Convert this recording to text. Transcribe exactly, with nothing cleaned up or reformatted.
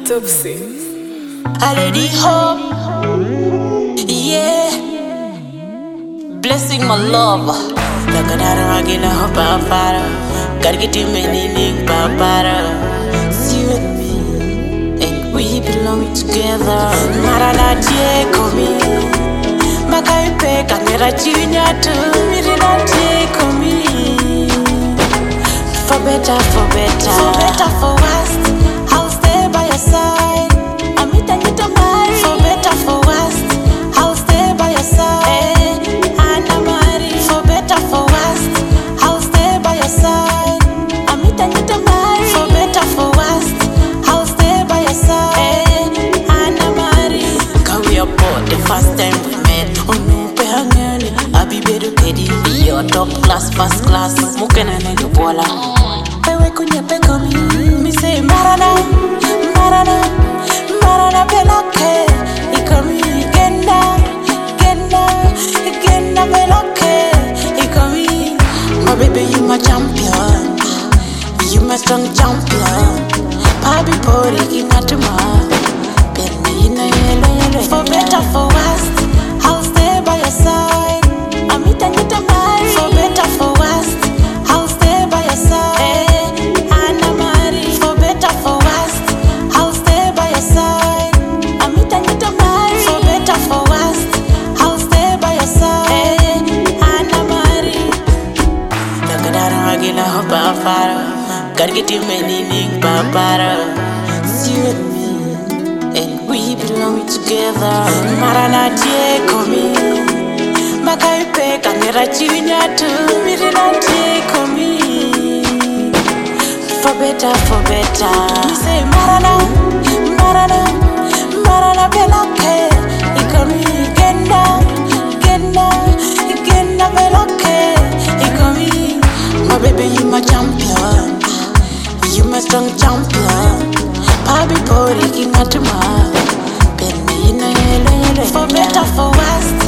Topsy. A lady hope, yeah. Blessing my love. Takadara magina hopa para. Gotta get him meaning papara. See with me, and we belong together. Marana Diego me. Makai pe kamera chinya tu. Mirina Diego me. For better, for better, for better, for worse. I'll stay by your side. I'm it and it marry. For better, for worse. I'll stay by your side. And I'm married. For better, for worse. I'll stay by your side. I'm it and it marry. For better, for worse. I'll stay by your side. And I'm married. Cause we are both the first time we met. Oh no, pehangani. I be better kedi. You're top class, first class. Mukena nege bola. Pewe kunya peko mi. Mi say marana, marana, marana peloke. Iko mi genda, genda, genda peloke. Iko mi. My baby, you my champion. You my strong champion. Pabi pori kinatuma. Penny na yelo yelo. For better, for worse, I'll stay by your side. I'm it and it marry. For better, for worse, I'll stay by your side. And I'm married. For better, for worse, I'll stay by your side. I'm it and it marry. For better, for worse, I'll stay by your side. And I'm married. Takadara magina hopa para. Gotta get him meaning papara. See with me, and we belong together. Marana Diego me. Makai pe kamera chinya tu. Mirina Diego me. For better, for better. We say marana, marana, marana peloke. Iko mi genda, genda, genda peloke. Iko mi. My baby, you my champion. You my strong champion. Pabi pori kinatuma. Penny na yelo yelo. For better, for worse,